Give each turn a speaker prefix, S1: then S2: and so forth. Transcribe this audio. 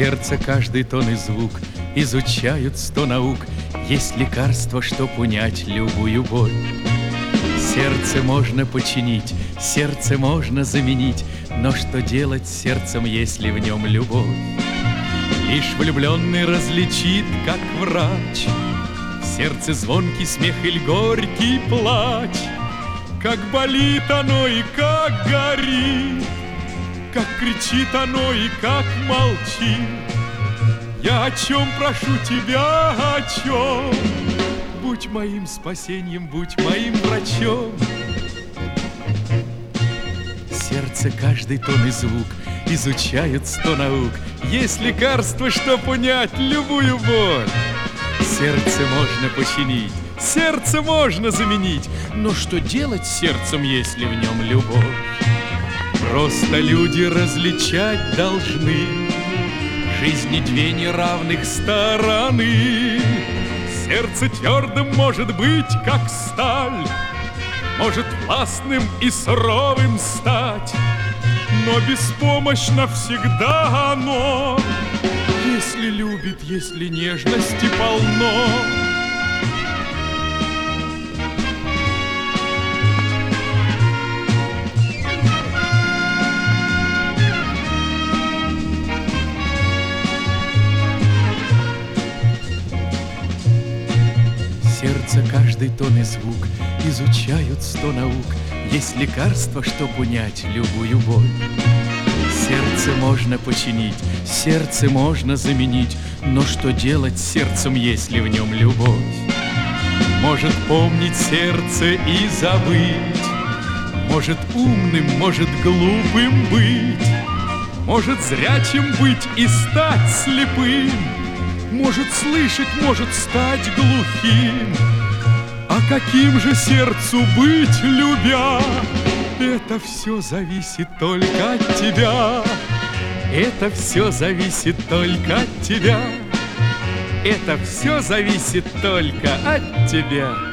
S1: сердце каждый тон и звук изучают 100 наук. Есть лекарство, чтоб унять любую боль. Сердце можно починить, сердце можно заменить, но что делать с сердцем, если в нем любовь? Лишь влюбленный различит, как врач, в сердце звонкий смех или горький плач, как болит оно и как горит, как кричит оно и как молчит. Я о чем прошу тебя, о чем? Будь моим спасением, будь моим врачом. Сердце каждый тон и звук изучают 100 наук. Есть лекарство, чтоб унять любую боль. Сердце можно починить, сердце можно заменить, но что делать с сердцем, если в нем любовь? Просто люди различать должны в жизни две неравных стороны. Сердце твердым может быть, как сталь, может властным и суровым стать, но беспомощно всегда оно, если любит, если нежности полно. Сердце каждый тон и звук изучают 100 наук. Есть лекарство, чтоб унять любую боль. Сердце можно починить, сердце можно заменить, но что делать с сердцем, если в нем любовь? Может помнить сердце и забыть, может умным, может глупым быть, может зрячим быть и стать слепым, может слышать, может стать глухим. А каким же сердцу быть, любя? Это все зависит только от тебя. Это все зависит только от тебя. Это все зависит только от тебя.